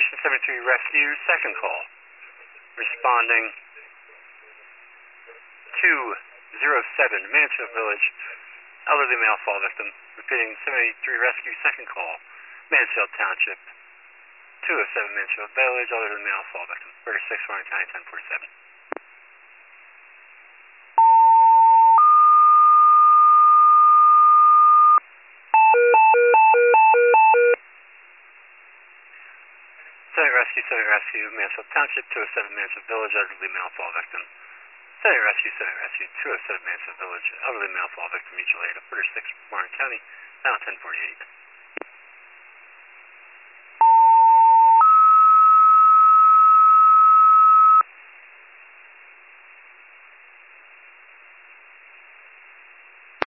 Station 73 Rescue, second call. Responding 207 Mansfield Village, elderly male fall victim. Repeating 73 Rescue, second call. Mansfield Township, 207 Mansfield Village, elderly male fall victim. Order 6, Warren County, 1047. Setting Rescue, Mansfield Township, 207 Mansfield Village, elderly male fall victim. Setting Rescue, 207 Mansfield Village, elderly male fall victim, mutual aid. Order 6, Warren County, now 1048.